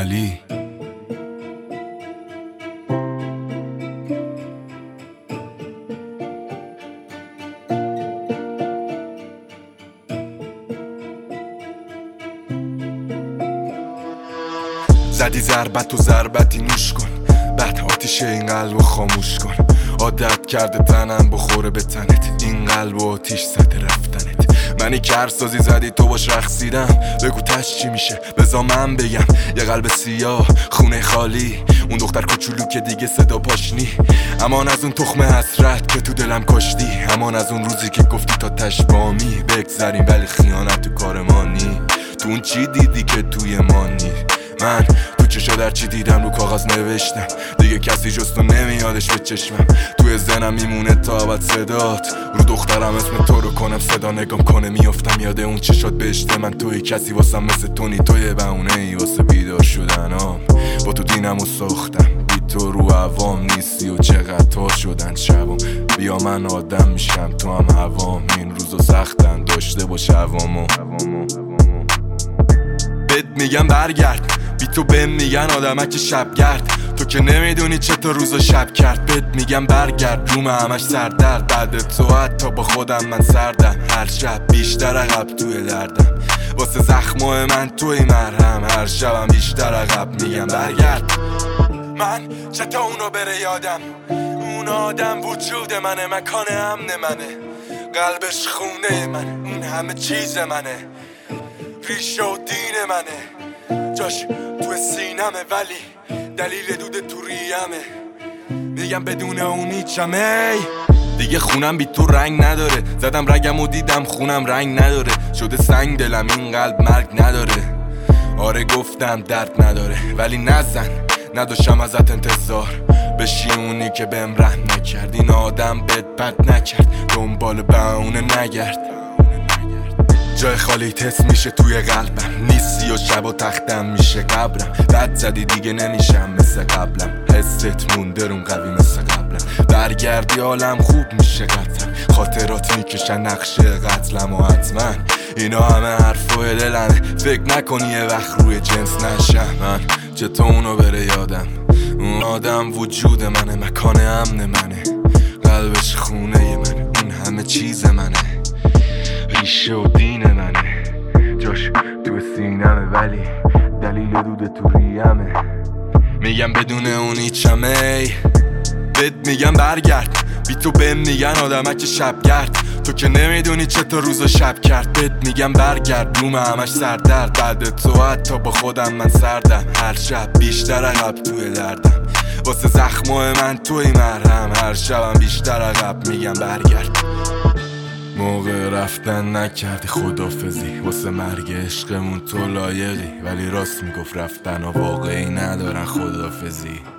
خالی. زدی ضربت و ضربتی نوش کن، بعد آتیشه این قلبو خاموش کن. عادت کرده تنم بخوره به تنت، این قلبو آتیش زده رفتنت. منی که هر سازی زدی تو باش رقصیدم. بگو تش چی میشه بذار من بگم. یه قلب سیاه خونه خالی، اون دختر کوچولو که دیگه صدا پاشنی. امان از اون تخم حسرت که تو دلم کاشتی، امان از اون روزی که گفتی تا تش بامی بگذریم ولی خیانت تو کار ما نی. تو اون چی دیدی که توی ما نی؟ من تو چشا در چی دیدم رو کاغذ نوشتم، دیگه کسی جز تو نمیادش به چشمم. توی ذهنم میمونه تا ابد صدات، رو دخترم اسم تو رو کنم صدا نگام کنه میافتم یاد اون چشات بهشت من. توی کسی واسم مثل تو نی، توی بهونه ای واسه بیدار شدنام. با تو دینم و ساختم بی تو رو عوام نیستی و چقدر تا شدن شبام. بیا من آدم میشم تو هم هوام، این روزا سختن داشته باش هوامو. بهت میگم برگرد، بی تو بهم میگن آدمک شبگرد. تو که نمیدونی چطور روزا شب کرد. بهت میگم برگرد، روم همش سردرد. بعد تو حتی با خودم من سردم، هر شب بیشتر عقب توی دردم. واسه زخمای من توی مرهم، هر شبم بیشتر عقب میگم برگرد. من چطور اونو بره یادم، اون آدم وجود منه، مکان امن منه، قلبش خونه من، اون همه چیز منه، ریشه و دین منه، جاش تو سینمه ولی دلیل دود تو ریمه. میگم بدون اون هیچمه دیگه، خونم بی تو رنگ نداره. زدم رگم و دیدم خونم رنگ نداره. شده سنگ دلم این قلب مرگ نداره. آره گفتم درد نداره ولی نزن، نداشتم ازت انتظار بشی اونی که بهم رحم نکرد. این آدم بد بد نکرد، دنبال بهونه نگرد. جای خالی تست میشه توی قلبم، نیستی و شب و تختم میشه قبرم. بد زدی دیگه نمیشم مثل قبلم، حست مونده روم قوی مثل قبلم. برگردی حالم خوب میشه قطعا، خاطرات میکشن نقشه قتلم. و حتما اینا همه حرفای دلمه، فکر نکنی یه وقت روی جنس نشم. من چطور اونو بره یادم، اون آدم وجود منه، مکان امن منه، قلبش خونه منه، اون همه چیز منه، ریشه و دین منه، جاش تو سینمه ولی دلیل دود تو ریمه. میگم بدون اون هیچمه، بهت میگم برگرد، بی تو بهم میگن آدمک شبگرد. تو که نمیدونی چطور روزا شب کرد. بهت میگم برگرد، روم همش سردرد. بعد تو حتی با خودم من سردم، هر شب بیشتر عقب توی دردم. واسه زخمای من توی مرهم، هر شبم بیشتر عقب میگم برگرد. موقع رفتن نکردی خدافزی، واسه مرگ عشقمون تو لایقی، ولی راست میگفت رفتن و واقعی ندارن خدافزی.